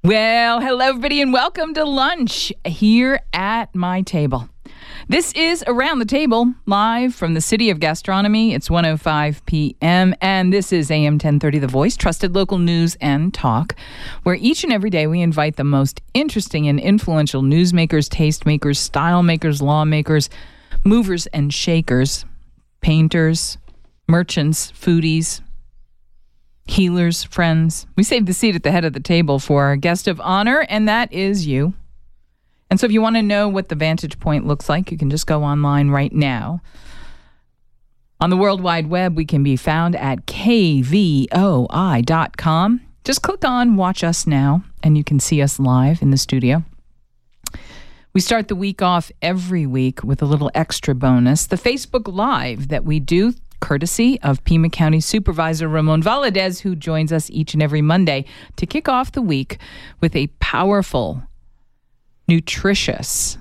Well, hello, everybody, and welcome to lunch here at my table. This is Around the Table, live from the City of Gastronomy. It's 1:05 p.m., and this is AM 1030 The Voice, trusted local news and talk, where each and every day we invite the most interesting and influential newsmakers, tastemakers, style makers, lawmakers, movers and shakers, painters, merchants, foodies, healers, friends. We save the seat at the head of the table for our guest of honor, and that is you. And so if you want to know what the Vantage Point looks like, you can just go online right now. On the World Wide Web, we can be found at kvoi.com. Just click on Watch Us Now, and you can see us live in the studio. We start the week off every week with a little extra bonus, the Facebook Live that we do courtesy of Pima County Supervisor Ramon Valadez, who joins us each and every Monday to kick off the week with a powerful, nutritious,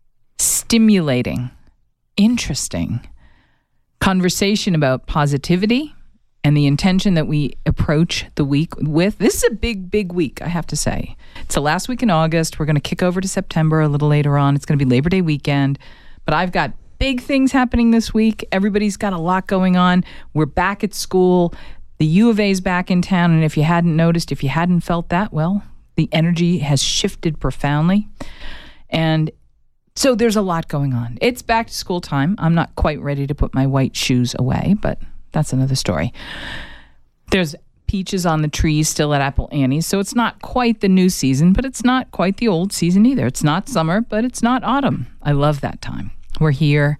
stimulating, interesting conversation about positivity and the intention that we approach the week with. This is a big, big week, I have to say. It's the last week in August. We're going to kick over to September a little later on. It's going to be Labor Day weekend, but I've got big things happening this week. Everybody's got a lot going on. We're back at school. The U of A is back in town. And if you hadn't noticed, if you hadn't felt that, well, the energy has shifted profoundly. And so there's a lot going on. It's back to school time. I'm not quite ready to put my white shoes away, but that's another story. There's peaches on the trees still at Apple Annie's. So it's not quite the new season, but it's not quite the old season either. It's not summer, but it's not autumn. I love that time. We're here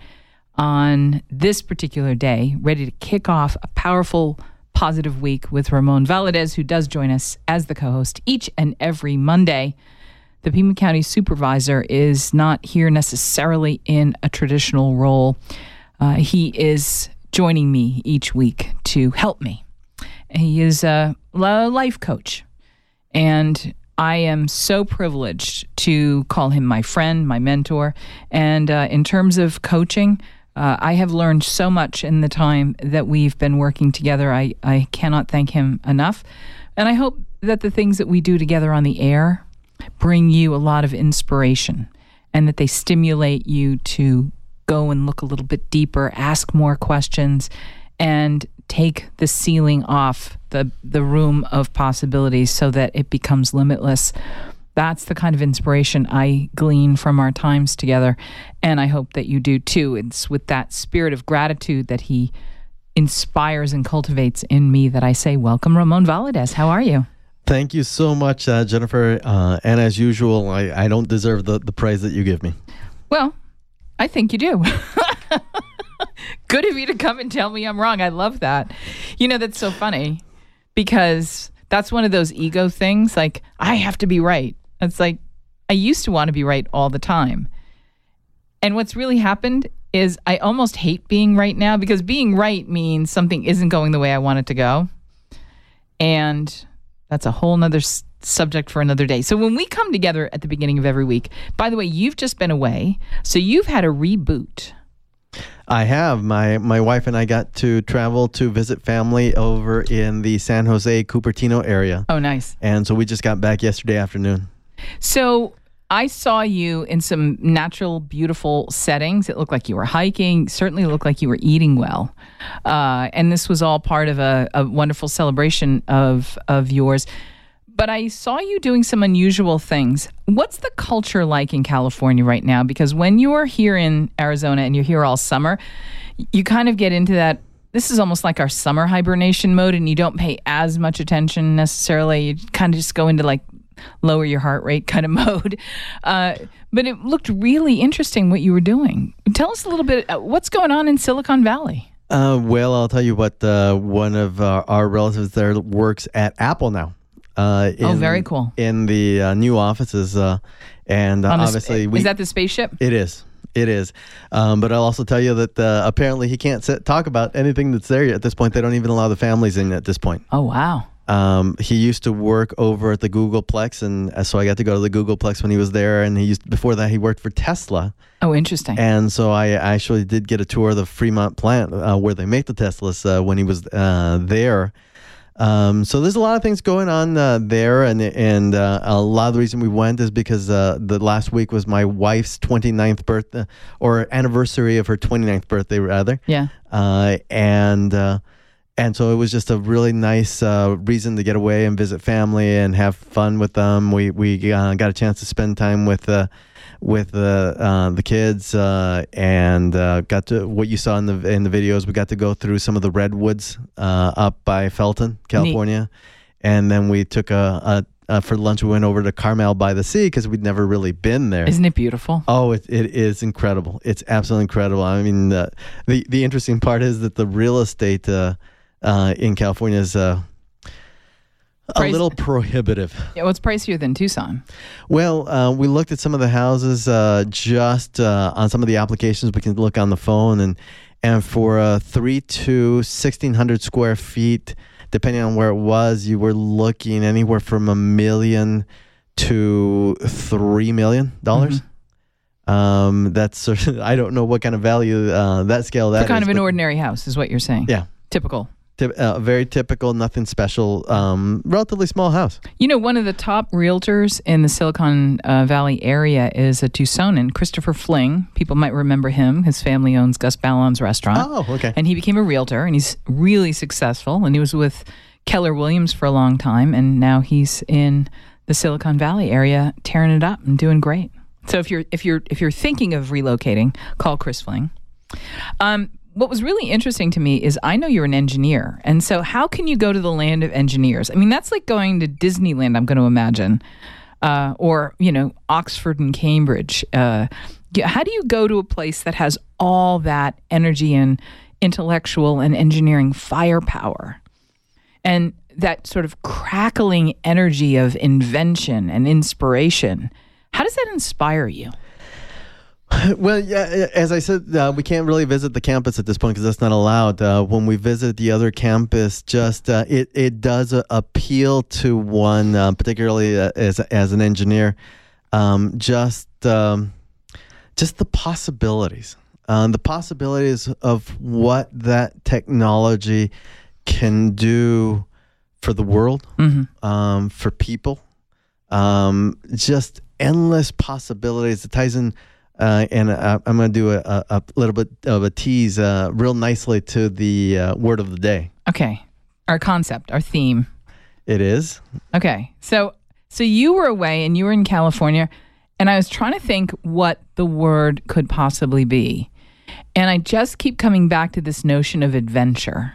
on this particular day, ready to kick off a powerful, positive week with Ramon Valadez, who does join us as the co-host each and every Monday. The Pima County Supervisor is not here necessarily in a traditional role. He is joining me each week to help me. He is a life coach, and I am so privileged to call him my friend, my mentor. And in terms of coaching, I have learned so much in the time that we've been working together. I cannot thank him enough. And I hope that the things that we do together on the air bring you a lot of inspiration and that they stimulate you to go and look a little bit deeper, ask more questions, and take the ceiling off the room of possibilities so that it becomes limitless. That's the kind of inspiration I glean from our times together, and I hope that you do too. It's with that spirit of gratitude that he inspires and cultivates in me that I say, welcome, Ramon Valadez. How are you? Thank you so much, Jennifer. And as usual, I don't deserve the praise that you give me. Well, I think you do. Good of you to come and tell me I'm wrong. I love that. You know, that's so funny because that's one of those ego things. Like, I have to be right. It's like, I used to want to be right all the time. And what's really happened is I almost hate being right now because being right means something isn't going the way I want it to go. And that's a whole nother subject for another day. So when we come together at the beginning of every week, by the way, you've just been away. So you've had a reboot. I have. My wife and I got to travel to visit family over in the San Jose, Cupertino area. Oh, nice. And so we just got back yesterday afternoon. So I saw you in some natural, beautiful settings. It looked like you were hiking. Certainly looked like you were eating well. And this was all part of a wonderful celebration of yours. But I saw you doing some unusual things. What's the culture like in California right now? Because when you are here in Arizona and you're here all summer, you kind of get into that, this is almost like our summer hibernation mode, and you don't pay as much attention necessarily. You kind of just go into like lower your heart rate kind of mode. But it looked really interesting what you were doing. Tell us a little bit, what's going on in Silicon Valley? Well, I'll tell you what, one of our relatives there works at Apple now. Very cool. In the new offices, and obviously, is that the spaceship? It is. But I'll also tell you that apparently he can't talk about anything that's there at this point. They don't even allow the families in at this point. Oh, wow. He used to work over at the Googleplex, and so I got to go to the Googleplex when he was there. And before that, he worked for Tesla. Oh, interesting. And so I actually did get a tour of the Fremont plant where they make the Teslas when he was there. So there's a lot of things going on there, and a lot of the reason we went is because the last week was my wife's 29th birthday, or anniversary of her 29th birthday, rather. Yeah. And so it was just a really nice reason to get away and visit family and have fun with them. We got a chance to spend time with the kids and got to what you saw in the videos. We got to go through some of the redwoods up by Felton, California. Neat. And then we took for lunch, we went over to Carmel by the Sea because we'd never really been there. Isn't it beautiful? Oh, it is incredible. It's absolutely incredible. I mean, the interesting part is that the real estate in California is a little prohibitive. Yeah, well, it's pricier than Tucson. Well, we looked at some of the houses just on some of the applications. We can look on the phone, and for 1,600 square feet, depending on where it was, you were looking anywhere from $1 million to $3 million. Mm-hmm. That's sort of, I don't know what kind of value that scale that is. For kind of an ordinary house is what you're saying. Yeah. Typical. Very typical, nothing special, relatively small house. You know, one of the top realtors in the Silicon Valley area is a Tucsonan, Christopher Fling. People might remember him. His family owns Gus Ballon's restaurant. Oh, okay. And he became a realtor, and he's really successful. And he was with Keller Williams for a long time, and now he's in the Silicon Valley area, tearing it up and doing great. So if you're thinking of relocating, call Chris Fling. What was really interesting to me is I know you're an engineer. And so how can you go to the land of engineers? I mean, that's like going to Disneyland, I'm going to imagine, or, Oxford and Cambridge. How do you go to a place that has all that energy and intellectual and engineering firepower and that sort of crackling energy of invention and inspiration? How does that inspire you? Well, yeah, as I said, we can't really visit the campus at this point because that's not allowed. When we visit the other campus, just it does appeal to one, particularly as an engineer, just the possibilities of what that technology can do for the world, mm-hmm. For people, just endless possibilities. It ties in. And I'm going to do a little bit of a tease real nicely to the word of the day. Okay. Our concept, our theme. It is. Okay. So you were away and you were in California, and I was trying to think what the word could possibly be. And I just keep coming back to this notion of adventure.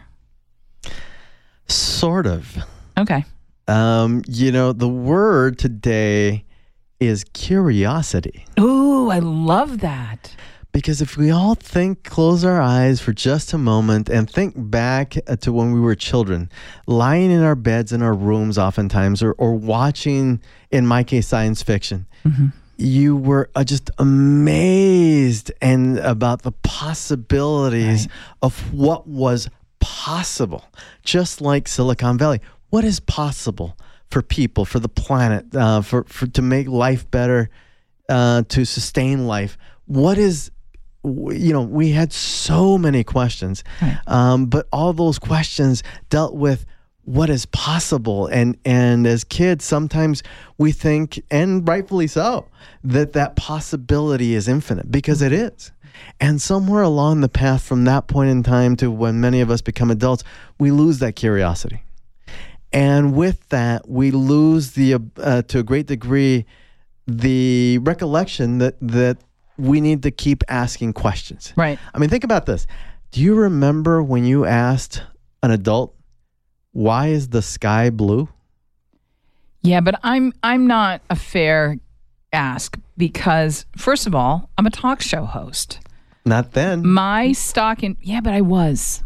Sort of. Okay. The word today is curiosity. Ooh, I love that. Because if we all close our eyes for just a moment and think back to when we were children, lying in our beds in our rooms oftentimes, or watching, in my case, science fiction, mm-hmm. you were just amazed and about the possibilities of what was possible. Just like Silicon Valley. What is possible for people, for the planet, for to make life better, to sustain life? What is, we had so many questions, but all those questions dealt with what is possible. And as kids, sometimes we think, and rightfully so, that possibility is infinite, because it is. And somewhere along the path from that point in time to when many of us become adults, we lose that curiosity. And with that, we lose to a great degree, the recollection that we need to keep asking questions. Right. I mean, think about this. Do you remember when you asked an adult, why is the sky blue? Yeah, but I'm not a fair ask because, first of all, I'm a talk show host. Not then. My stock in... Yeah, but I was.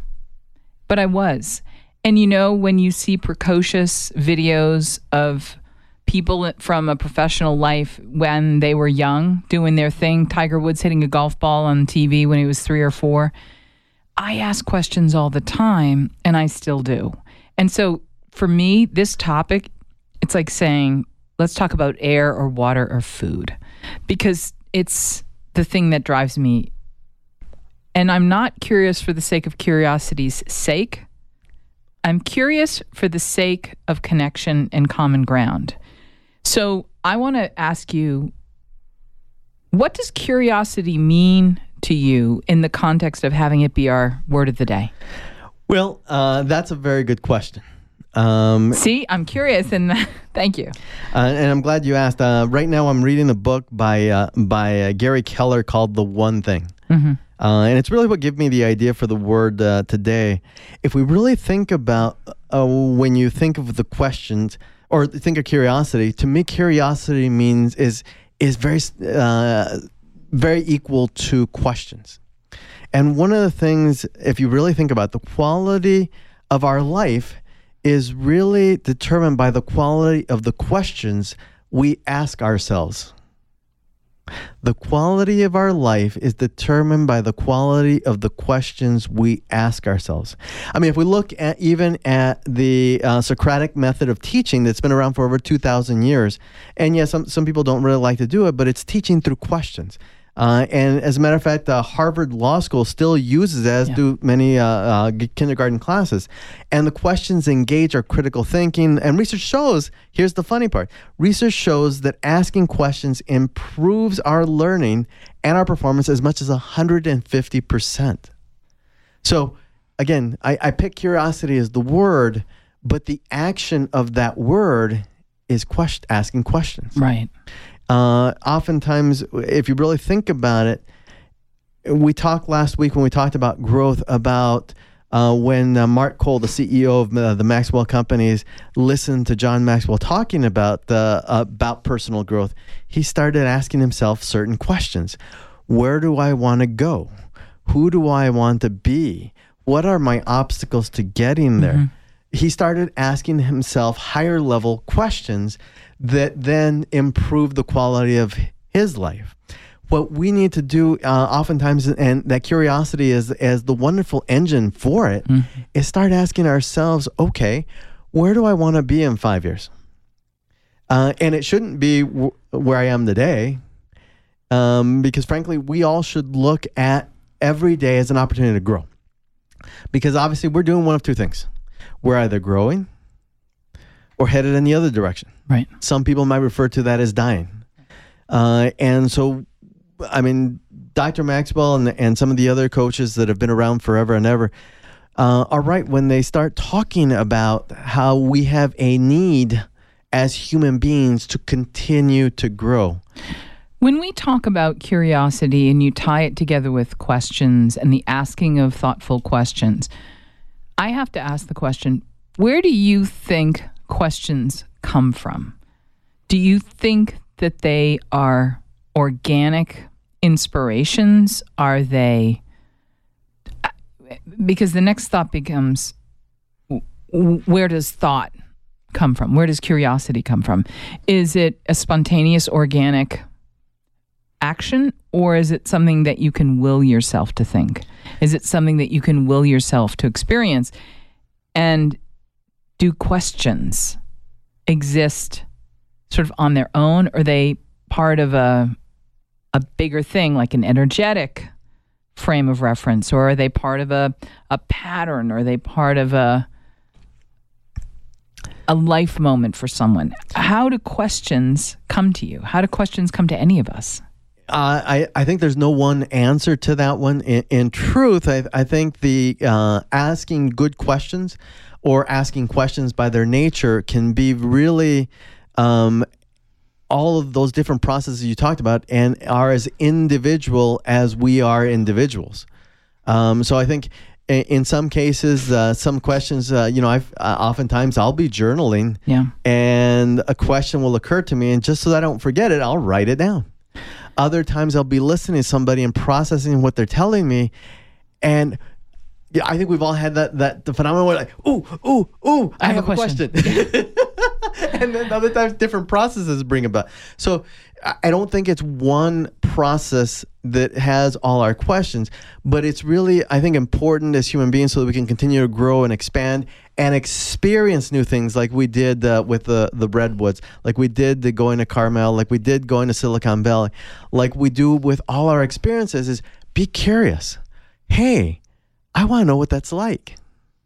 And when you see precocious videos of people from a professional life when they were young doing their thing, Tiger Woods hitting a golf ball on TV when he was 3 or 4, I ask questions all the time, and I still do. And so for me, this topic, it's like saying, let's talk about air or water or food, because it's the thing that drives me. And I'm not curious for the sake of curiosity's sake. I'm curious for the sake of connection and common ground. So I want to ask you, what does curiosity mean to you in the context of having it be our word of the day? Well, that's a very good question. See, I'm curious, and thank you. And I'm glad you asked. Right now, I'm reading a book by Gary Keller called The One Thing. Mm-hmm. And it's really what gave me the idea for the word today. If we really think about when you think of the questions or think of curiosity, to me, curiosity is very very equal to questions. And one of the things, if you really think about the quality of our life, is really determined by the quality of the questions we ask ourselves. The quality of our life is determined by the quality of the questions we ask ourselves. I mean, if we look at even at the Socratic method of teaching that's been around for over 2,000 years, and yes, some people don't really like to do it, but it's teaching through questions. And as a matter of fact, Harvard Law School still uses it, as do many kindergarten classes. And the questions engage our critical thinking. And research shows, here's the funny part, research shows that asking questions improves our learning and our performance as much as 150%. So again, I pick curiosity as the word, but the action of that word is asking questions. Right. Oftentimes, if you really think about it, we talked last week when we talked about growth about when Mark Cole, the CEO of the Maxwell Companies, listened to John Maxwell talking about personal growth. He started asking himself certain questions. Where do I want to go? Who do I want to be? What are my obstacles to getting there? Mm-hmm. He started asking himself higher level questions that then improve the quality of his life. What we need to do oftentimes, and that curiosity is as the wonderful engine for it, is start asking ourselves, okay, where do I want to be in 5 years? And it shouldn't be where I am today, because frankly, we all should look at every day as an opportunity to grow. Because obviously we're doing one of two things. We're either growing or headed in the other direction. Right. Some people might refer to that as dying. And so, I mean, Dr. Maxwell and some of the other coaches that have been around forever and ever are right when they start talking about how we have a need as human beings to continue to grow. When we talk about curiosity and you tie it together with questions and the asking of thoughtful questions, I have to ask the question, where do you think questions come from? Do you think that they are organic inspirations? Are they... Because the next thought becomes, where does thought come from? Where does curiosity come from? Is it a spontaneous, organic action, or is it something that you can will yourself to think? Is it something that you can will yourself to experience? And do questions exist sort of on their own? Or are they part of a bigger thing, like an energetic frame of reference? Or are they part of a pattern? Or are they part of a life moment for someone? How do questions come to you? How do questions come to any of us? I think there's no one answer to that one. In truth, I think the asking good questions or asking questions by their nature can be really all of those different processes you talked about and are as individual as we are individuals. So I think in some cases, some questions, oftentimes I'll be journaling and a question will occur to me, and just so that I don't forget it, I'll write it down. Other times I'll be listening to somebody and processing what they're telling me. And yeah, I think we've all had that phenomenon where like, ooh, I have a question. And then other times different processes bring about. So I don't think it's one process that has all our questions, but it's really, I think, important as human beings so that we can continue to grow and expand and experience new things like we did with the Redwoods, like we did going to Carmel, like we did going to Silicon Valley, like we do with all our experiences is be curious. Hey, I want to know what that's like.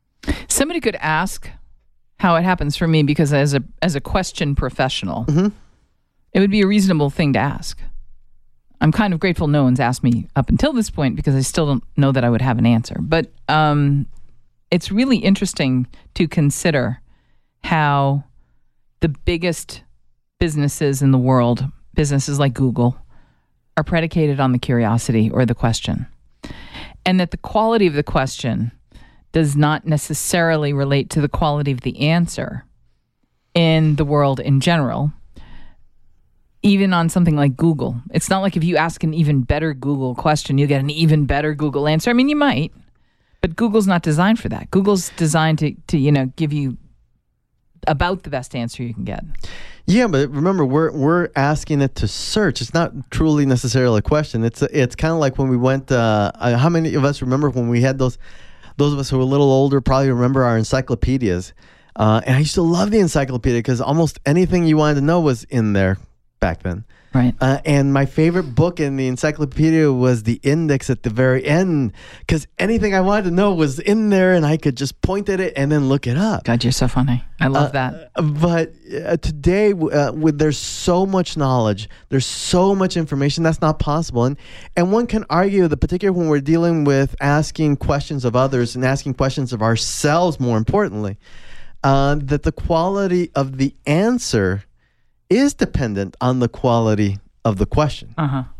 Somebody could ask how it happens for me, because as a question professional, it would be a reasonable thing to ask. I'm kind of grateful no one's asked me up until this point, because I still don't know that I would have an answer. But it's really interesting to consider how the biggest businesses in the world, businesses like Google, are predicated on the curiosity or the question. And that the quality of the question does not necessarily relate to the quality of the answer in the world in general. Even on something like Google. It's not like if you ask an even better Google question, you get an even better Google answer. I mean, you might, but Google's not designed for that. Google's designed to give you about the best answer you can get. Yeah, but remember, we're asking it to search. It's not truly necessarily a question. It's kind of like when we went. How many of us remember when we had those of us who are a little older probably remember our encyclopedias? And I used to love the encyclopedia because almost anything you wanted to know was in there back then. Right. And my favorite book in the encyclopedia was the index at the very end, because anything I wanted to know was in there and I could just point at it and then look it up. God, you're so funny. I love that. But today, there's so much knowledge, there's so much information, that's not possible. And one can argue that particularly when we're dealing with asking questions of others and asking questions of ourselves, more importantly, that the quality of the answer is dependent on the quality of the question.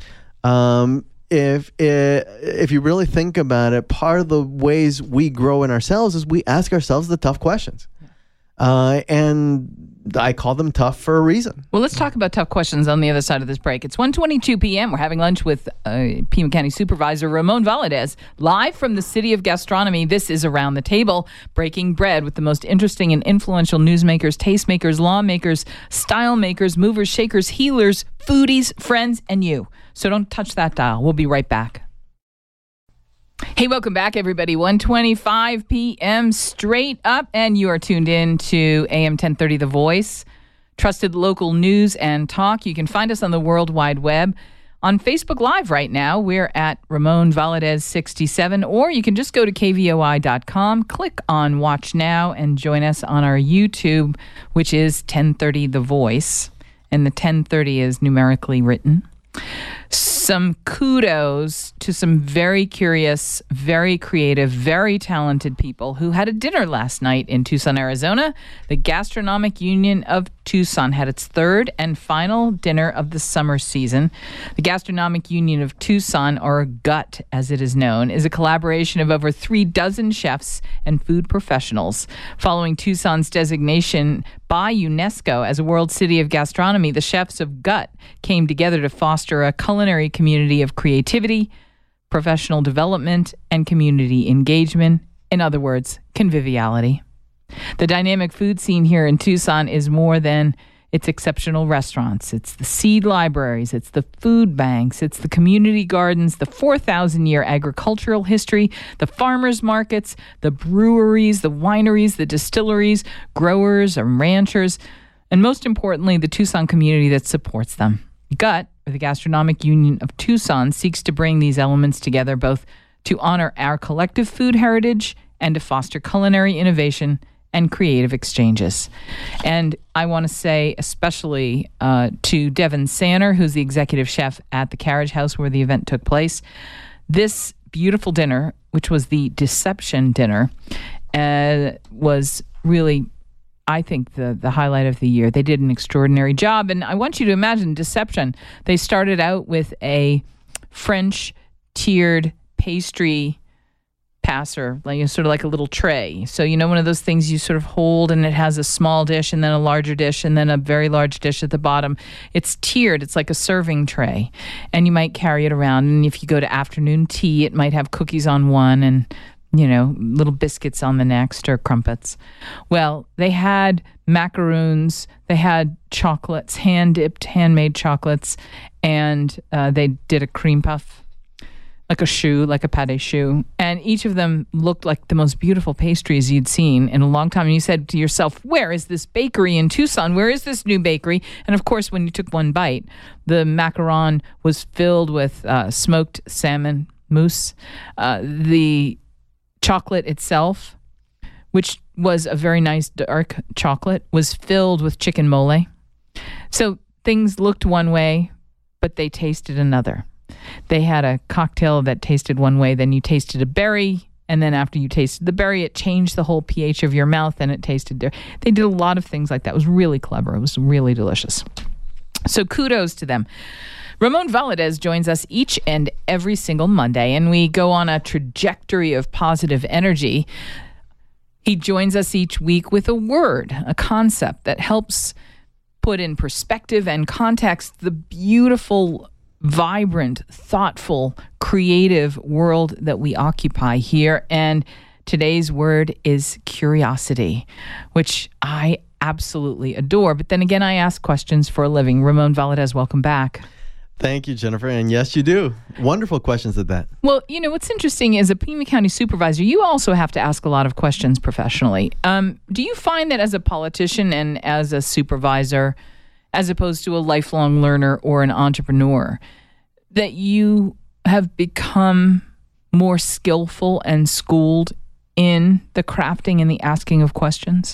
If you really think about it, part of the ways we grow in ourselves is we ask ourselves the tough questions. And I call them tough for a reason. Well, let's talk about tough questions on the other side of this break. It's 1:22 p.m. We're having lunch with Pima County Supervisor Ramon Valadez, live from the City of Gastronomy. This is Around the Table, breaking bread with the most interesting and influential newsmakers, tastemakers, lawmakers, style makers, movers, shakers, healers, foodies, friends, and you. So don't touch that dial. We'll be right back. Hey, welcome back, everybody. 1:25 p.m. straight up, and you are tuned in to AM 1030 The Voice, trusted local news and talk. You can find us on the World Wide Web. On Facebook Live right now, we're at Ramon Valadez 67, or you can just go to kvoi.com, click on Watch Now, and join us on our YouTube, which is 1030 The Voice, and the 1030 is numerically written. Some kudos to some very curious, very creative, very talented people who had a dinner last night in Tucson, Arizona. The Gastronomic Union of Tucson had its third and final dinner of the summer season. The Gastronomic Union of Tucson, or GUT as it is known, is a collaboration of over 36 chefs and food professionals. Following Tucson's designation by UNESCO as a World City of Gastronomy, the chefs of GUT came together to foster a culinary community of creativity, professional development, and community engagement. In other words, conviviality. The dynamic food scene here in Tucson is more than its exceptional restaurants. It's the seed libraries, it's the food banks, it's the community gardens, the 4,000-year agricultural history, the farmers markets, the breweries, the wineries, the distilleries, growers and ranchers, and most importantly, the Tucson community that supports them. GUT, or the Gastronomic Union of Tucson, seeks to bring these elements together both to honor our collective food heritage and to foster culinary innovation and creative exchanges. And I want to say especially to Devin Sanner, who's the executive chef at the Carriage House where the event took place. This beautiful dinner, which was the Deception dinner, was really, I think, the highlight of the year. They did an extraordinary job. And I want you to imagine Deception. They started out with a French tiered pastry passer, like sort of like a little tray. So, one of those things you sort of hold and it has a small dish and then a larger dish and then a very large dish at the bottom. It's tiered. It's like a serving tray. And you might carry it around. And if you go to afternoon tea, it might have cookies on one and little biscuits on the next, or crumpets. Well, they had macaroons, they had chocolates, hand-dipped, handmade chocolates, and they did a cream puff, like a choux, like a pâté choux. And each of them looked like the most beautiful pastries you'd seen in a long time. And you said to yourself, where is this bakery in Tucson? Where is this new bakery? And of course, when you took one bite, the macaron was filled with smoked salmon mousse. The chocolate itself, which was a very nice dark chocolate, was filled with chicken mole. So things looked one way, but they tasted another. They had a cocktail that tasted one way, then you tasted a berry, and then after you tasted the berry, it changed the whole pH of your mouth, and it tasted different. They did a lot of things like that. It was really clever. It was really delicious. So kudos to them. Ramon Valadez joins us each and every single Monday, and we go on a trajectory of positive energy. He joins us each week with a word, a concept that helps put in perspective and context the beautiful, vibrant, thoughtful, creative world that we occupy here. And today's word is curiosity, which I absolutely adore. But then again, I ask questions for a living. Ramon Valadez, welcome back. Thank you, Jennifer. And yes, you do. Wonderful questions at that. Well, you know, what's interesting is a Pima County supervisor, you also have to ask a lot of questions professionally. Do you find that as a politician and as a supervisor, as opposed to a lifelong learner or an entrepreneur, that you have become more skillful and schooled in the crafting and the asking of questions?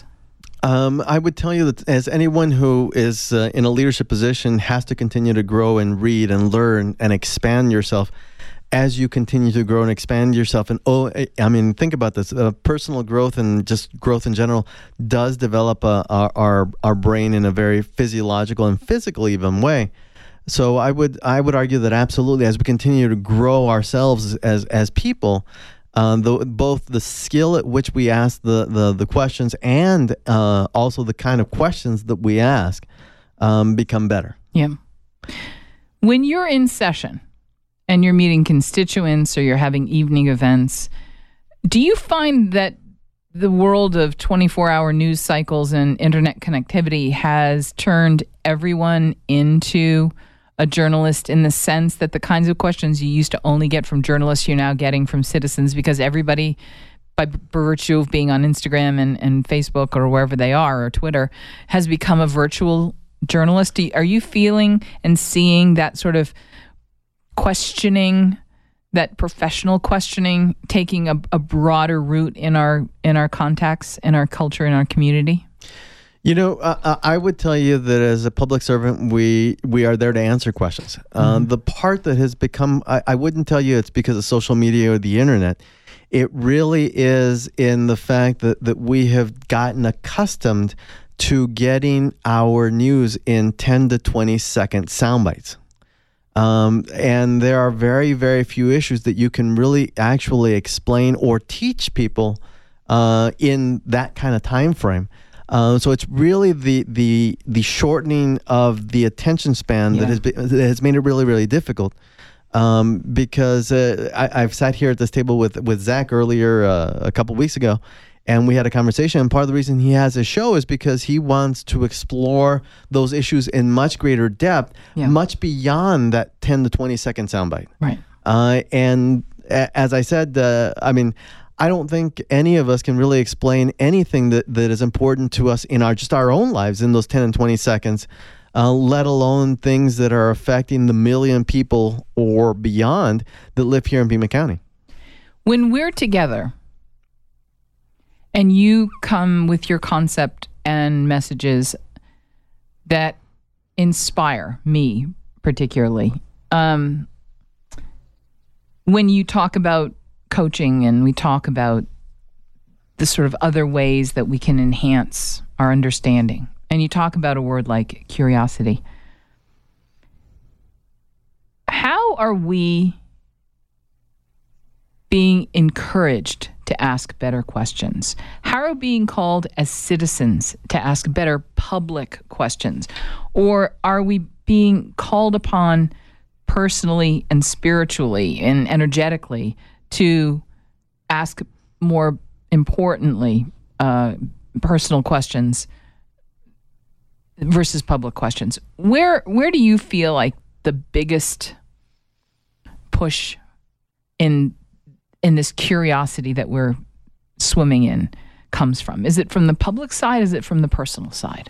I would tell you that as anyone who is in a leadership position has to continue to grow and read and learn and expand yourself as you continue to grow and expand yourself. And think about this. Personal growth and just growth in general does develop our brain in a very physiological and physical even way. So I would argue that absolutely, as we continue to grow ourselves as people, both the skill at which we ask the questions and also the kind of questions that we ask become better. Yeah. When you're in session and you're meeting constituents or you're having evening events, do you find that the world of 24-hour news cycles and internet connectivity has turned everyone into a journalist, in the sense that the kinds of questions you used to only get from journalists, you're now getting from citizens, because everybody, by virtue of being on Instagram and Facebook or wherever they are, or Twitter, has become a virtual journalist? Are you feeling and seeing that sort of questioning, that professional questioning, taking a broader route in our contacts, in our culture, in our community? You know, I would tell you that as a public servant, we are there to answer questions. The part that has become, I wouldn't tell you it's because of social media or the internet. It really is in the fact that we have gotten accustomed to getting our news in 10 to 20 second sound bites. And there are very, very few issues that you can really actually explain or teach people in that kind of time frame. So it's really the shortening of the attention span that has made it really, really difficult. Because I've sat here at this table with Zach earlier a couple weeks ago, and we had a conversation. And part of the reason he has a show is because he wants to explore those issues in much greater depth, much beyond that 10 to 20 second soundbite. Right. And as I said, I don't think any of us can really explain anything that is important to us in our own lives in those 10 and 20 seconds, let alone things that are affecting the million people or beyond that live here in Pima County. When we're together and you come with your concept and messages that inspire me particularly, when you talk about coaching and we talk about the sort of other ways that we can enhance our understanding, and you talk about a word like curiosity, how are we being encouraged to ask better questions? How are we being called as citizens to ask better public questions? Or are we being called upon personally and spiritually and energetically to ask more importantly personal questions versus public questions? Where do you feel like the biggest push in this curiosity that we're swimming in comes from? Is it from the public side? Is it from the personal side?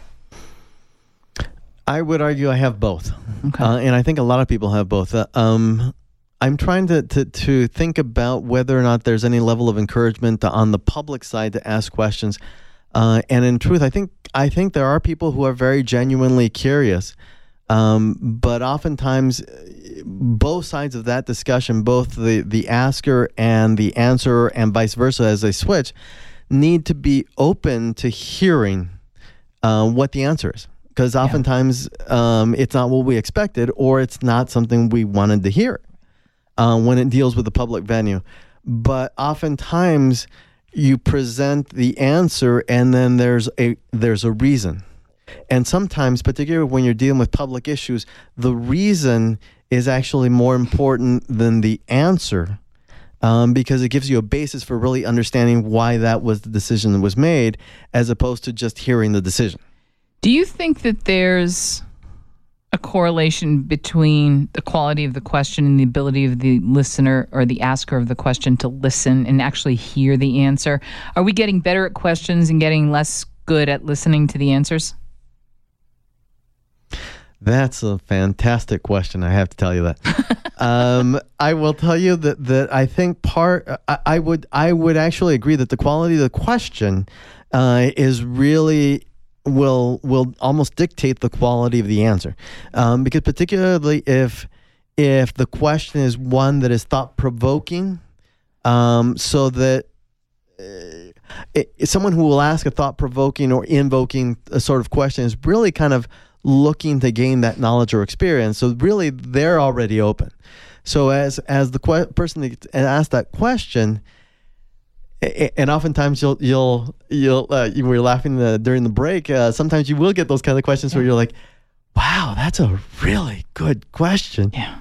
I would argue I have both. Okay. And I think a lot of people have both. I'm trying to think about whether or not there's any level of encouragement on the public side to ask questions. And in truth, I think there are people who are very genuinely curious. But oftentimes, both sides of that discussion, both the asker and the answerer and vice versa as they switch, need to be open to hearing what the answer is. Because oftentimes it's not what we expected, or it's not something we wanted to hear when it deals with the public venue. But oftentimes you present the answer and then there's a reason. And sometimes, particularly when you're dealing with public issues, the reason is actually more important than the answer, because it gives you a basis for really understanding why that was the decision that was made, as opposed to just hearing the decision. Do you think that there's a correlation between the quality of the question and the ability of the listener or the asker of the question to listen and actually hear the answer? Are we getting better at questions and getting less good at listening to the answers? That's a fantastic question. I have to tell you that. I will tell you that I think I would actually agree that the quality of the question is really will almost dictate the quality of the answer, because particularly if the question is one that is thought provoking, so that someone who will ask a thought provoking or invoking a sort of question is really kind of looking to gain that knowledge or experience. So really, they're already open. So as the person that asked that question, and oftentimes you were laughing during the break. Sometimes you will get those kind of questions where you're like, "Wow, that's a really good question." Yeah.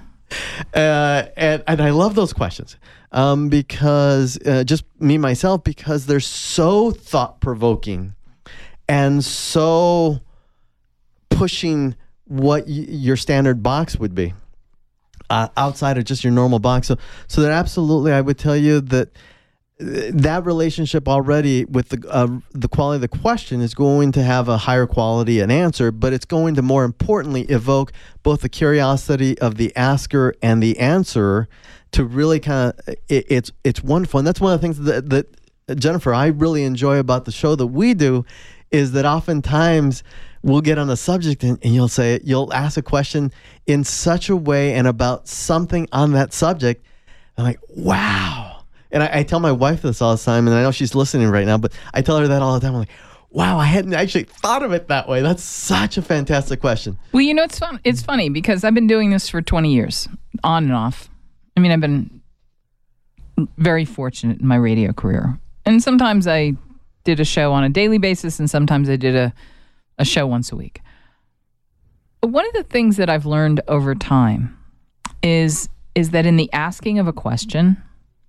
And I love those questions because just me myself, because they're so thought provoking and so pushing what your standard box would be outside of just your normal box. So that absolutely, I would tell you that relationship already with the quality of the question is going to have a higher quality and answer, but it's going to more importantly evoke both the curiosity of the asker and the answerer to really kind of, it's wonderful. And that's one of the things that Jennifer, I really enjoy about the show that we do, is that oftentimes we'll get on a subject and you'll ask a question in such a way and about something on that subject. I'm like, wow. And I tell my wife this all the time, and I know she's listening right now, but I tell her that all the time. I'm like, wow, I hadn't actually thought of it that way. That's such a fantastic question. Well, you know, it's fun. It's funny because I've been doing this for 20 years, on and off. I mean, I've been very fortunate in my radio career. And sometimes I did a show on a daily basis, and sometimes I did a show once a week. But one of the things that I've learned over time is that in the asking of a question,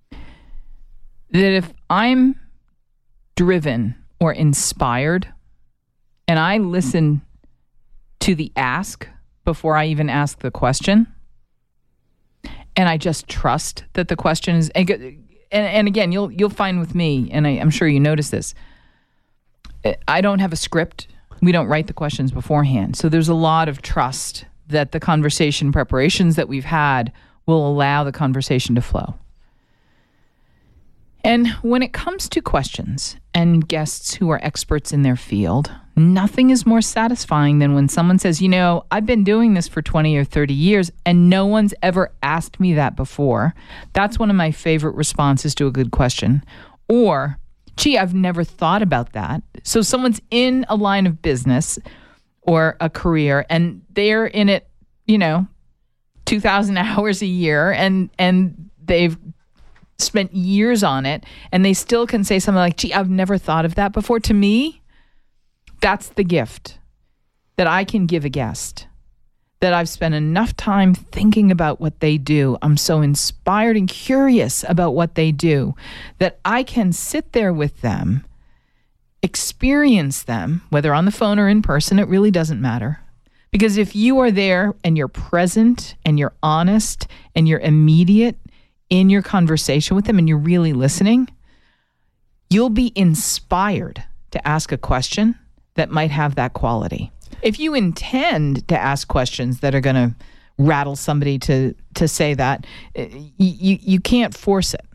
that if I'm driven or inspired and I listen to the ask before I even ask the question, and I just trust that the question is, and again, you'll find with me, and I'm sure you notice this, I don't have a script. We don't write the questions beforehand. So there's a lot of trust that the conversation preparations that we've had will allow the conversation to flow. And when it comes to questions and guests who are experts in their field, nothing is more satisfying than when someone says, you know, I've been doing this for 20 or 30 years and no one's ever asked me that before. That's one of my favorite responses to a good question. Or, gee, I've never thought about that. So someone's in a line of business or a career and they're in it, 2,000 hours a year and they've spent years on it, and they still can say something like, gee, I've never thought of that before. To me, that's the gift that I can give a guest, that I've spent enough time thinking about what they do. I'm so inspired and curious about what they do that I can sit there with them, experience them, whether on the phone or in person, it really doesn't matter. Because if you are there and you're present and you're honest and you're immediate in your conversation with them and you're really listening, you'll be inspired to ask a question that might have that quality. If you intend to ask questions that are going to rattle somebody to say that, you can't force it.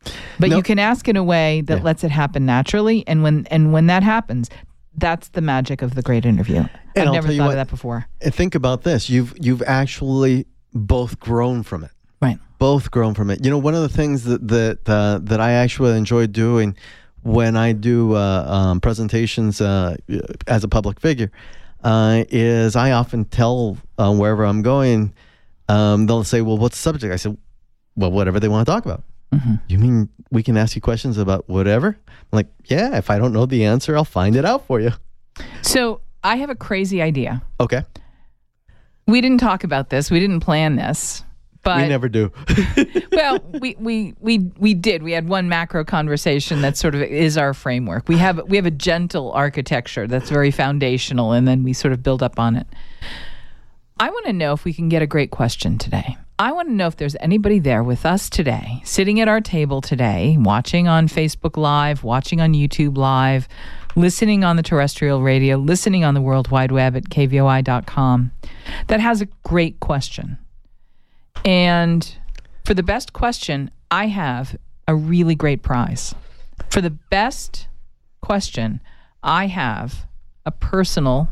But No. you can ask in a way that lets it happen naturally. And when that happens, that's the magic of the great interview. I've I'll never tell you thought what, of that before. And think about this. You've actually both grown from it. Right. Both grown from it. You know, one of the things that I actually enjoy doing when I do presentations as a public figure is I often tell wherever I'm going, they'll say, well, what's the subject? I said, well, whatever they want to talk about. Mm-hmm. You mean we can ask you questions about whatever? I'm like, yeah, if I don't know the answer, I'll find it out for you. So I have a crazy idea. Okay. We didn't talk about this. We didn't plan this. But We never do. well, we did. We had one macro conversation that sort of is our framework. We have a gentle architecture that's very foundational, and then we sort of build up on it. I want to know if we can get a great question today. I want to know if there's anybody there with us today, sitting at our table today, watching on Facebook Live, watching on YouTube Live, listening on the terrestrial radio, listening on the World Wide Web at kvoi.com, that has a great question. And for the best question, I have a really great prize. For the best question, I have a personal,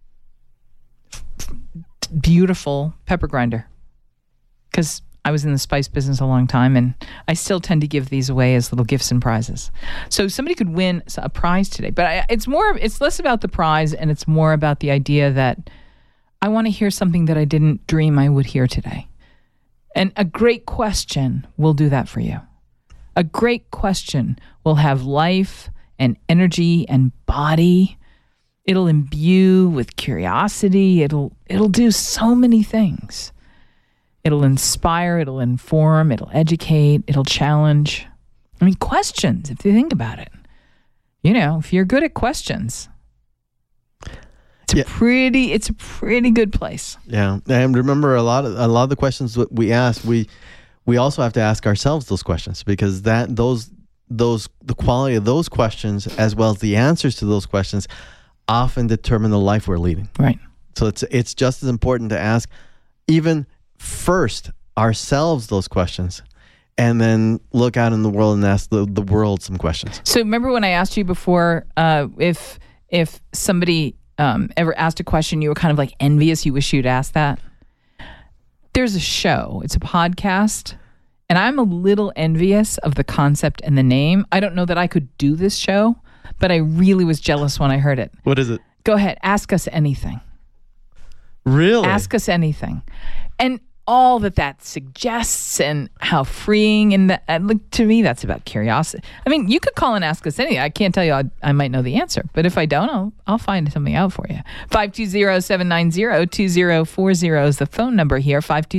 beautiful pepper grinder. Because I was in the spice business a long time, and I still tend to give these away as little gifts and prizes. So somebody could win a prize today. But it's less about the prize, and it's more about the idea that I want to hear something that I didn't dream I would hear today. And a great question will do that for you. A great question will have life and energy and body. It'll imbue with curiosity. It'll do so many things. It'll inspire, it'll inform, it'll educate, it'll challenge. I mean, questions, if you think about it. You know, if you're good at questions, it's a pretty good place. Yeah, and remember, a lot of the questions that we ask, we also have to ask ourselves those questions, because the quality of those questions as well as the answers to those questions often determine the life we're leading. Right. So it's just as important to ask even first ourselves those questions, and then look out in the world and ask the world some questions. So remember when I asked you before, if somebody ever asked a question you were kind of like envious, you wish you'd asked that? There's a show. It's a podcast. And I'm a little envious of the concept and the name. I don't know that I could do this show, but I really was jealous when I heard it. What is it? Go ahead. Ask us anything. Really? Ask us anything. And all that suggests, and how freeing, and to me, that's about curiosity. I mean, you could call and ask us anything. I can't tell you I might know the answer, but if I don't, I'll find something out for you. 520-790-2040 is the phone number here.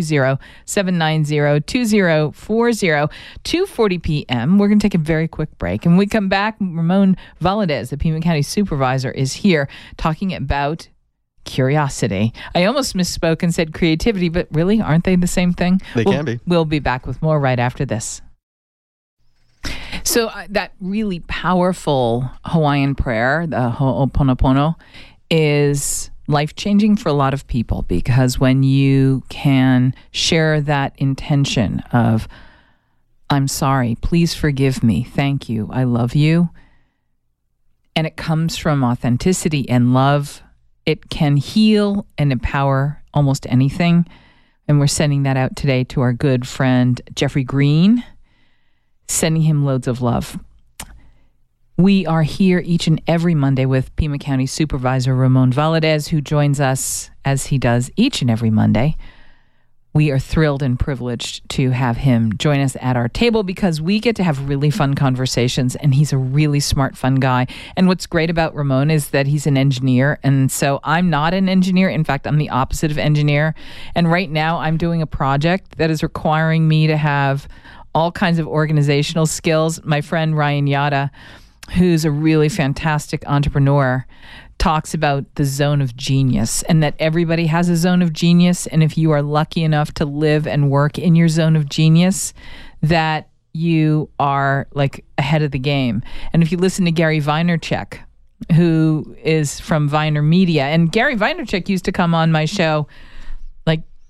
520-790-2040. 2:40 p.m. We're going to take a very quick break. And when we come back, Ramon Valadez, the Pima County Supervisor, is here talking about curiosity. I almost misspoke and said creativity, but really, aren't they the same thing? They can be. We'll be back with more right after this. So that really powerful Hawaiian prayer, the Ho'oponopono, is life-changing for a lot of people, because when you can share that intention of, I'm sorry, please forgive me, thank you, I love you, and it comes from authenticity and love, it can heal and empower almost anything. And we're sending that out today to our good friend, Jeffrey Green, sending him loads of love. We are here each and every Monday with Pima County Supervisor Ramon Valadez, who joins us as he does each and every Monday. We are thrilled and privileged to have him join us at our table, because we get to have really fun conversations, and he's a really smart, fun guy. And what's great about Ramon is that he's an engineer, and so I'm not an engineer. In fact, I'm the opposite of engineer. And right now I'm doing a project that is requiring me to have all kinds of organizational skills. My friend Ryan Yada, who's a really fantastic entrepreneur, talks about the zone of genius, and that everybody has a zone of genius. And if you are lucky enough to live and work in your zone of genius, that you are like ahead of the game. And if you listen to Gary Vaynerchuk, who is from Vayner Media, and Gary Vaynerchuk used to come on my show like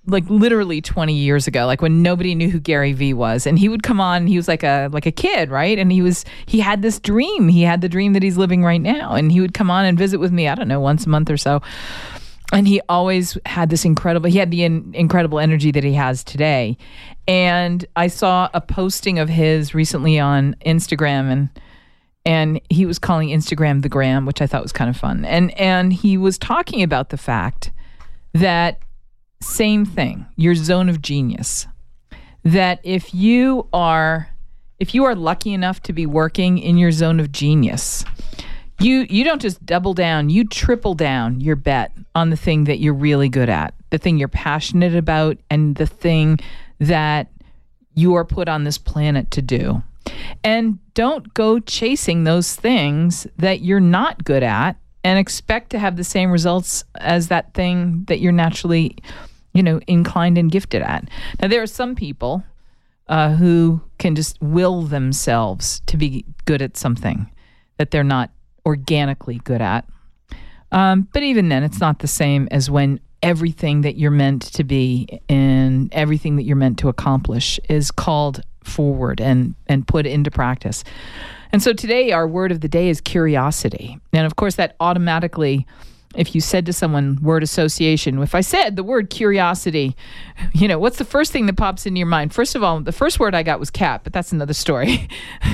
like literally 20 years ago, like when nobody knew who Gary Vee was. And he would come on, he was like a kid, right? And he had this dream. He had the dream that he's living right now. And he would come on and visit with me, I don't know, once a month or so. And he always had the incredible energy that he has today. And I saw a posting of his recently on Instagram, and he was calling Instagram the gram, which I thought was kind of fun. And he was talking about the fact that same thing, your zone of genius, that if you are lucky enough to be working in your zone of genius, you don't just double down, you triple down your bet on the thing that you're really good at, the thing you're passionate about, and the thing that you are put on this planet to do. And don't go chasing those things that you're not good at and expect to have the same results as that thing that you're naturally, inclined and gifted at. Now, there are some people who can just will themselves to be good at something that they're not organically good at. But even then, it's not the same as when everything that you're meant to be and everything that you're meant to accomplish is called forward and put into practice. And so today, our word of the day is curiosity. And of course, that automatically, if you said to someone word association, if I said the word curiosity, what's the first thing that pops into your mind? First of all, the first word I got was cat, but that's another story.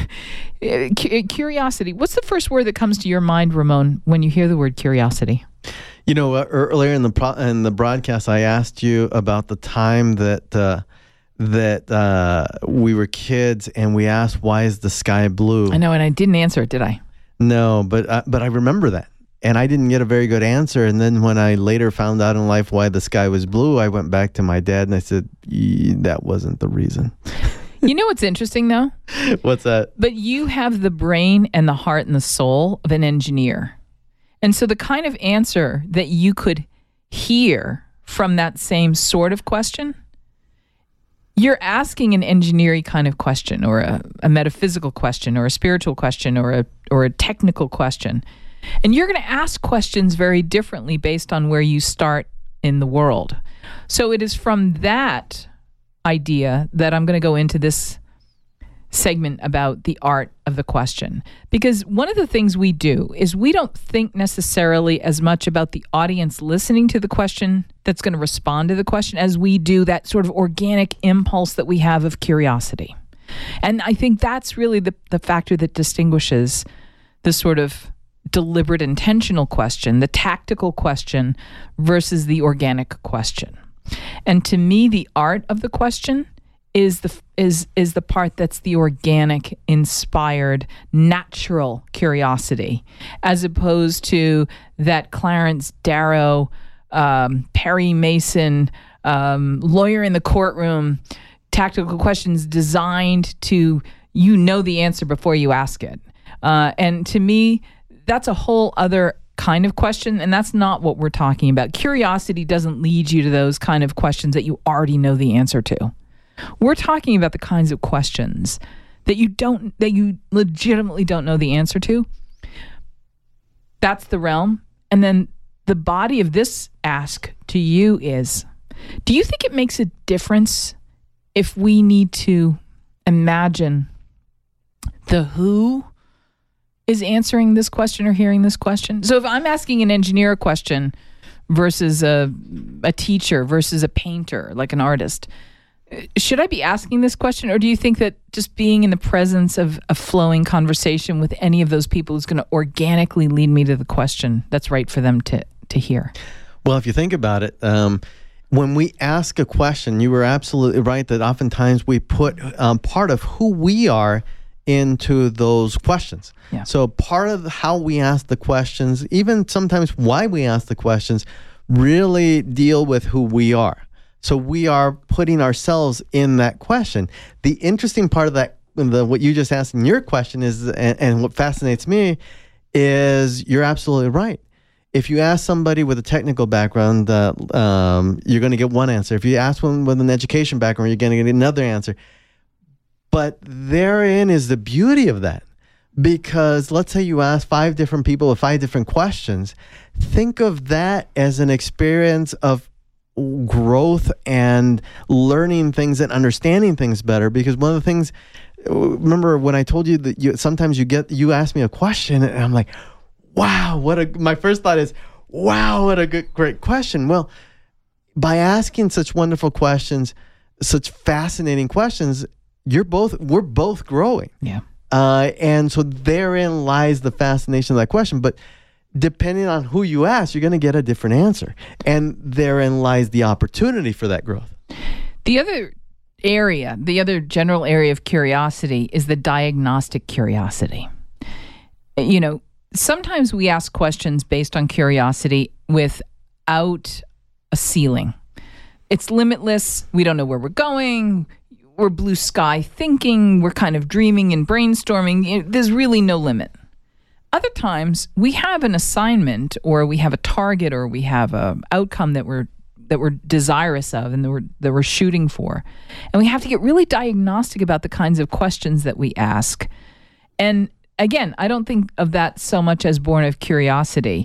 Curiosity. What's the first word that comes to your mind, Ramon, when you hear the word curiosity? Earlier in the broadcast, I asked you about the time that we were kids and we asked, why is the sky blue? I know, and I didn't answer it, did I? No, but I remember that. And I didn't get a very good answer. And then when I later found out in life why the sky was blue, I went back to my dad and I said, that wasn't the reason. You know what's interesting, though? What's that? But you have the brain and the heart and the soul of an engineer. And so the kind of answer that you could hear from that same sort of question, you're asking an engineering kind of question, or a metaphysical question, or a spiritual question, or a technical question. And you're going to ask questions very differently based on where you start in the world. So it is from that idea that I'm going to go into this segment about the art of the question. Because one of the things we do is we don't think necessarily as much about the audience listening to the question that's going to respond to the question as we do that sort of organic impulse that we have of curiosity. And I think that's really the factor that distinguishes the sort of deliberate, intentional question, the tactical question versus the organic question. And to me, the art of the question is the part that's the organic, inspired, natural curiosity, as opposed to that Clarence Darrow, Perry Mason, lawyer in the courtroom, tactical questions designed to the answer before you ask it. And to me, that's a whole other kind of question, and that's not what we're talking about. Curiosity doesn't lead you to those kind of questions that you already know the answer to. We're talking about the kinds of questions that you legitimately don't know the answer to. That's the realm. And then the body of this ask to you is, do you think it makes a difference if we need to imagine the who is answering this question or hearing this question? So if I'm asking an engineer a question versus a teacher versus a painter, like an artist, should I be asking this question, or do you think that just being in the presence of a flowing conversation with any of those people is going to organically lead me to the question that's right for them to hear? Well, if you think about it, when we ask a question, you were absolutely right that oftentimes we put part of who we are into those questions. Yeah. So part of how we ask the questions, even sometimes why we ask the questions, really deal with who we are. So we are putting ourselves in that question. The interesting part of that, what you just asked in your question is, and what fascinates me is you're absolutely right. If you ask somebody with a technical background, you're going to get one answer. If you ask one with an education background, you're going to get another answer. But therein is the beauty of that. Because let's say you ask 5 different people with 5 different questions. Think of that as an experience of growth and learning things and understanding things better. Because one of the things, remember when I told you that sometimes you ask me a question and I'm like, wow, my first thought is, wow, what a great question. Well, by asking such wonderful questions, such fascinating questions, we're both growing. Yeah. And so therein lies the fascination of that question. But depending on who you ask, you're going to get a different answer. And therein lies the opportunity for that growth. The other general area of curiosity is the diagnostic curiosity. Sometimes we ask questions based on curiosity without a ceiling. It's limitless. We don't know where we're going. We're blue sky thinking. We're kind of dreaming and brainstorming. There's really no limit. Other times we have an assignment, or we have a target, or we have an outcome that we're desirous of and that we're shooting for. And we have to get really diagnostic about the kinds of questions that we ask. And again, I don't think of that so much as born of curiosity.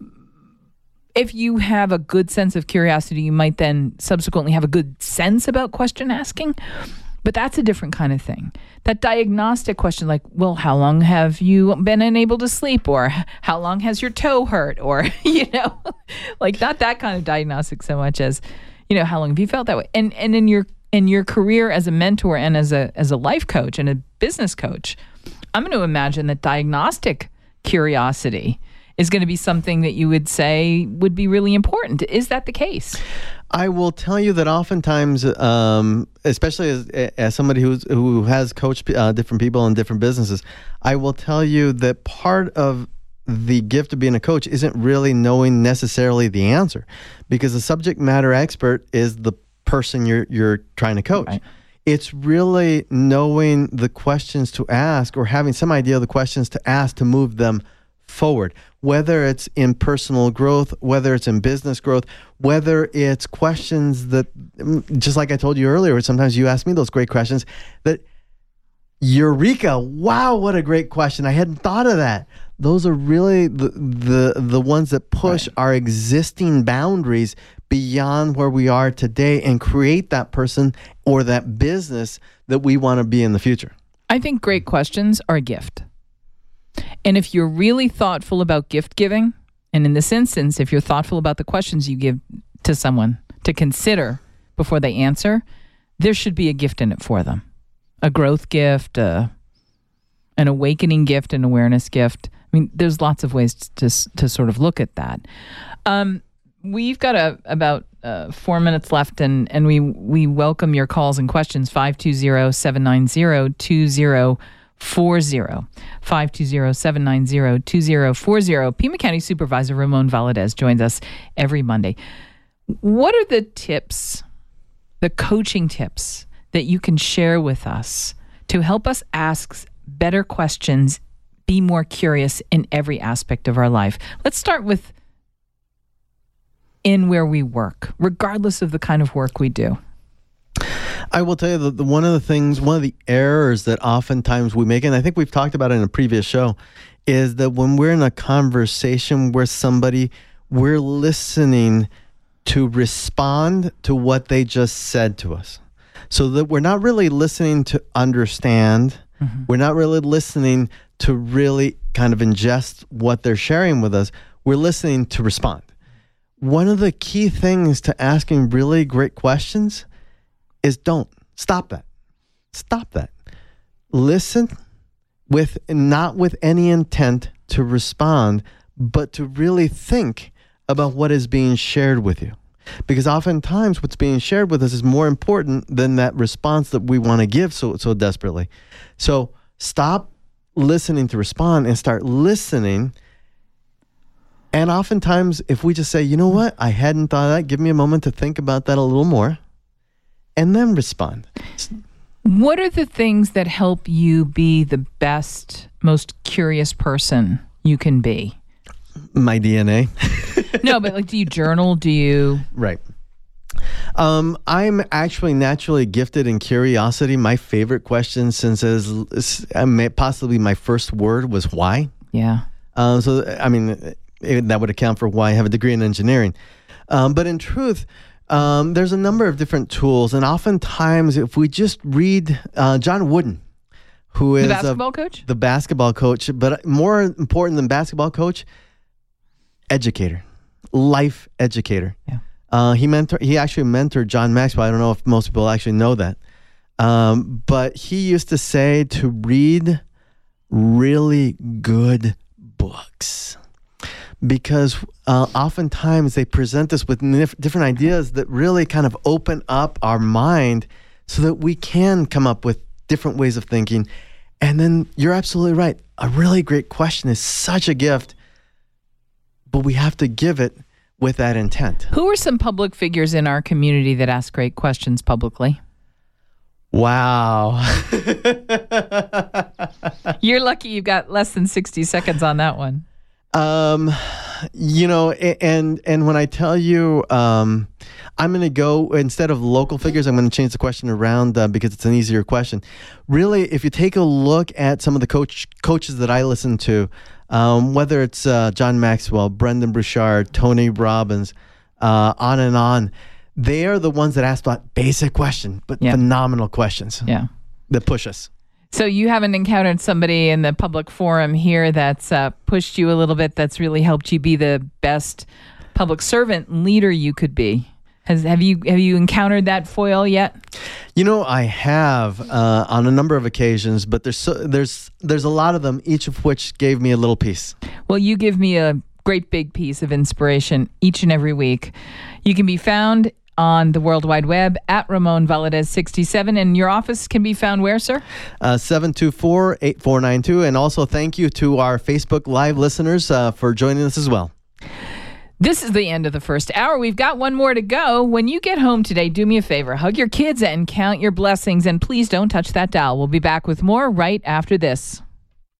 If you have a good sense of curiosity, you might then subsequently have a good sense about question asking. But that's a different kind of thing. That diagnostic question, like, well, how long have you been unable to sleep? Or how long has your toe hurt? Or, like not that kind of diagnostic so much as, how long have you felt that way? And in your career as a mentor and as a life coach and a business coach, I'm going to imagine that diagnostic curiosity is going to be something that you would say would be really important. Is that the case? I will tell you that oftentimes, especially as somebody who has coached different people in different businesses, I will tell you that part of the gift of being a coach isn't really knowing necessarily the answer, because the subject matter expert is the person you're trying to coach. Right. It's really knowing the questions to ask, or having some idea of the questions to ask to move them forward, whether it's in personal growth, whether it's in business growth, whether it's questions that, just like I told you earlier, sometimes you ask me those great questions that, eureka, wow, what a great question. I hadn't thought of that. Those are really the ones that push our existing boundaries beyond where we are today and create that person or that business that we want to be in the future. I think great questions are a gift. And if you're really thoughtful about gift giving, and in this instance, if you're thoughtful about the questions you give to someone to consider before they answer, there should be a gift in it for them. A growth gift, an awakening gift, an awareness gift. I mean, there's lots of ways to sort of look at that. We've got about 4 minutes left, and we welcome your calls and questions. 520-790-2040. 520-790-2040. Pima County Supervisor Ramon Valadez joins us every Monday. What are the tips, the coaching tips that you can share with us to help us ask better questions, be more curious in every aspect of our life? Let's start with in where we work, regardless of the kind of work we do. I will tell you that one of the errors that oftentimes we make, and I think we've talked about it in a previous show, is that when we're in a conversation with somebody, we're listening to respond to what they just said to us. So that we're not really listening to understand. Mm-hmm. We're not really listening to really kind of ingest what they're sharing with us. We're listening to respond. One of the key things to asking really great questions is don't stop that. Stop that. Listen not with any intent to respond, but to really think about what is being shared with you. Because oftentimes what's being shared with us is more important than that response that we want to give so desperately. So stop listening to respond and start listening. And oftentimes if we just say, you know what, I hadn't thought of that, give me a moment to think about that a little more, and then respond. What are the things that help you be the best, most curious person you can be? My DNA. No, but like, do you journal? Do you? Right. I'm actually naturally gifted in curiosity. My favorite question, since possibly my first word was why. Yeah. So, I mean, that would account for why I have a degree in engineering. But in truth, There's a number of different tools, and oftentimes if we just read John Wooden, who is the basketball coach? The basketball coach, but more important than basketball coach, educator, life educator. Yeah. He actually mentored John Maxwell. I don't know if most people actually know that. But he used to say to read really good books, because oftentimes they present us with different ideas that really kind of open up our mind so that we can come up with different ways of thinking. And then you're absolutely right. A really great question is such a gift, but we have to give it with that intent. Who are some public figures in our community that ask great questions publicly? Wow. You're lucky you've got less than 60 seconds on that one. You know, and when I tell you, I'm going to go, instead of local figures, I'm going to change the question around because it's an easier question. Really, if you take a look at some of the coaches that I listen to, whether it's John Maxwell, Brendan Burchard, Tony Robbins, on and on, they are the ones that ask about basic questions, but phenomenal questions that push us. So you haven't encountered somebody in the public forum here that's pushed you a little bit, that's really helped you be the best public servant leader you could be? Have you encountered that foil yet? You know, I have on a number of occasions, but there's a lot of them, each of which gave me a little piece. Well, you give me a great big piece of inspiration each and every week. You can be found on the World Wide Web at Ramon Valadez 67, and your office can be found where, sir? 724-8492. And also thank you to our Facebook Live listeners for joining us as well. This is the end of the first hour. We've got one more to go. When you get home today, do me a favor. Hug your kids and count your blessings. And please don't touch that dial. We'll be back with more right after this.